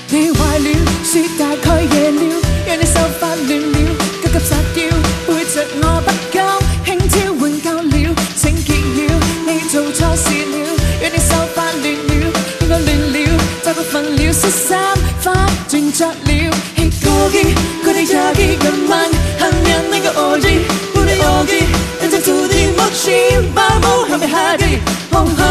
你壞了，說大概夜了，讓你秀髮亂了，急急撒嬌，背着我不夠，輕佻換夠了，請結了，你做錯事了，讓你秀髮亂了，應該亂了，太過分了，恤衫花轉着了，嘿高記，佢哋也記人萬，行人那個惡意，不得惡意，人在土地默契，把夢還沒下地，紅。